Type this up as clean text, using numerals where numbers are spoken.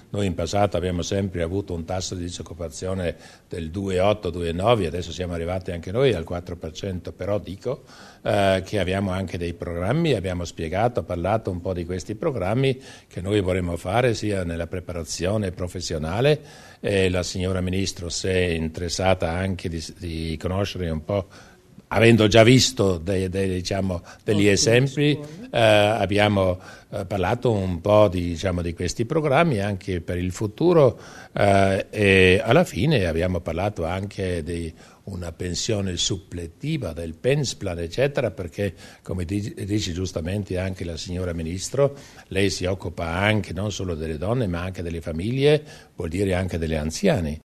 Noi in passato abbiamo sempre avuto un tasso di disoccupazione del 2,8-2,9, adesso siamo arrivati anche noi al 4%, però dico che abbiamo anche dei programmi, abbiamo spiegato, parlato un po' di questi programmi che noi vorremmo fare sia nella preparazione professionale, e la signora Ministro si è interessata anche di conoscere un po'. Avendo già visto degli esempi, abbiamo parlato un po' di questi programmi anche per il futuro, e alla fine abbiamo parlato anche di una pensione suppletiva del Pensplan, eccetera, perché come dice giustamente anche la signora Ministro, lei si occupa anche non solo delle donne ma anche delle famiglie, vuol dire anche degli anziani.